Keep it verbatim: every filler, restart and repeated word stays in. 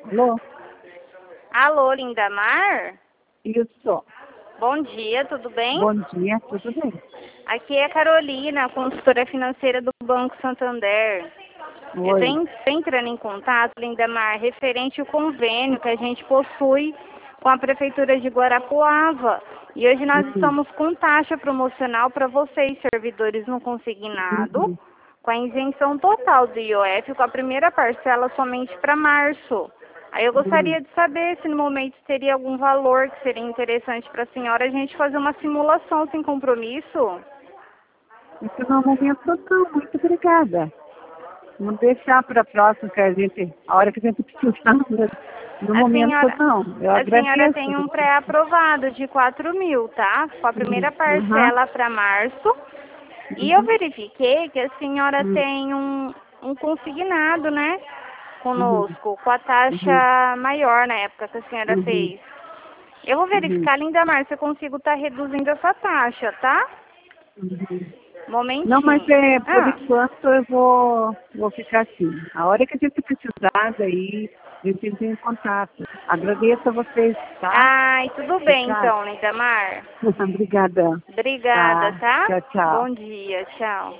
Alô? Alô, Lindamar? Isso. Bom dia, tudo bem? Bom dia, tudo bem? Aqui é a Carolina, consultora financeira do Banco Santander. Eu Oi. estou entrando em contato, Lindamar, referente ao convênio que a gente possui com a Prefeitura de Guarapuava. E hoje nós Uhum. estamos com taxa promocional para vocês, servidores no consignado, Uhum. com a isenção total do I O F, com a primeira parcela somente para março. Aí eu gostaria Uhum. de saber se no momento teria algum valor que seria interessante para a senhora a gente fazer uma simulação sem compromisso. Isso no momento não, muito obrigada. Vamos deixar para a próxima, que a gente, a hora que a gente precisar. No A momento senhora, não, eu a senhora agradeço. tem um pré-aprovado de quatro mil, tá? Com a primeira Uhum. parcela para março. E eu Uhum. verifiquei que a senhora Uhum. tem um, um consignado, né? Uhum. Conosco, com a Uhum. taxa maior na época que a senhora Uhum. fez. Eu vou Uhum. verificar, Lindamar, se eu consigo estar reduzindo essa taxa, tá? Uhum. Não, mas Momentinho. é, por Ah, enquanto eu vou, vou ficar assim. A hora que a gente precisar, daí a gente entra em contato. Agradeço a vocês, tá? ai, tudo bem Obrigada. então, Lindamar. Obrigada. Obrigada, Tá. tá? Tchau, tchau. Bom dia, tchau.